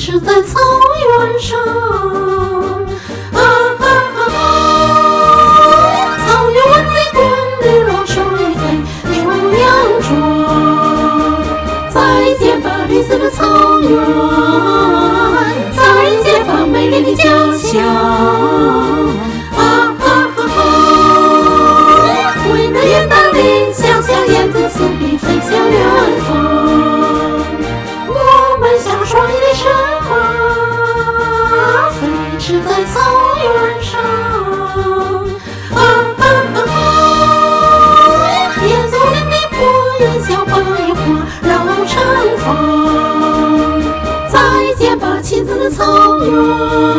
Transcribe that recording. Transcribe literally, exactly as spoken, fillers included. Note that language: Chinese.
驰在草原上。啊啊啊啊！草原万里滚绿落水飞，牛羊壮。再见吧，绿色的草原，再见吧，美丽的家乡。啊啊啊啊！为那远大理想，像燕子似的飞向远方。我们像双翼的神马，飞驰在草原上。啊啊啊啊！野松林的破云像百花绕城方。再见吧，亲自的草原。